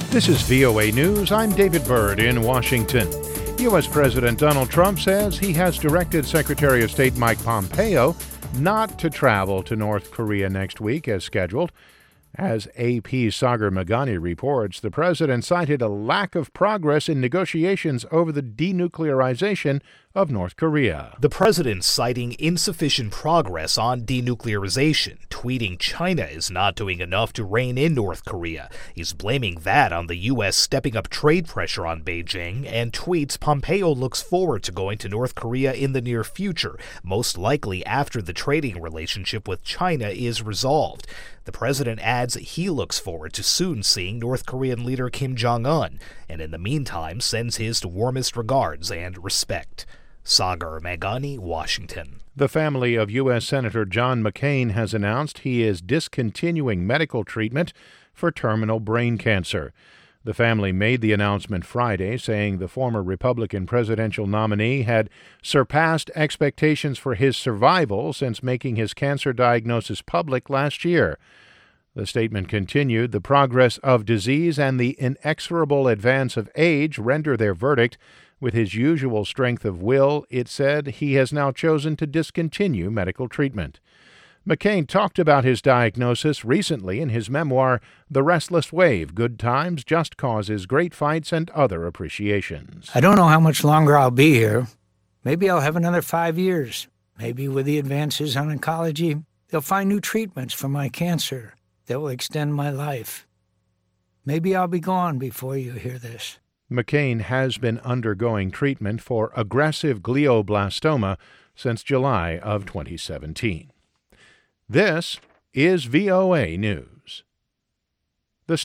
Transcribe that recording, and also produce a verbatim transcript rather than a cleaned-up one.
This is V O A News. I'm David Byrd in Washington. U S. President Donald Trump says he has directed Secretary of State Mike Pompeo not to travel to North Korea next week as scheduled. As A P's Sagar Meghani reports, the president cited a lack of progress in negotiations over the denuclearization of North Korea. The president citing insufficient progress on denuclearization, tweeting China is not doing enough to rein in North Korea. He's blaming that on the U S stepping up trade pressure on Beijing, and tweets Pompeo looks forward to going to North Korea in the near future, most likely after the trading relationship with China is resolved. The president adds he looks forward to soon seeing North Korean leader Kim Jong-un, and in the meantime sends his warmest regards and respect. Sagar Meghani, Washington. The family of U S. Senator John McCain has announced he is discontinuing medical treatment for terminal brain cancer. The family made the announcement Friday, saying the former Republican presidential nominee had surpassed expectations for his survival since making his cancer diagnosis public last year. The statement continued, the progress of disease and the inexorable advance of age render their verdict. With his usual strength of will, it said he has now chosen to discontinue medical treatment. McCain talked about his diagnosis recently in his memoir, The Restless Wave, Good Times, Just Causes, Great Fights, and Other Appreciations. I don't know how much longer I'll be here. Maybe I'll have another five years. Maybe with the advances on oncology, they'll find new treatments for my cancer that will extend my life. Maybe I'll be gone before you hear this. McCain has been undergoing treatment for aggressive glioblastoma since July of twenty seventeen. This is V O A News.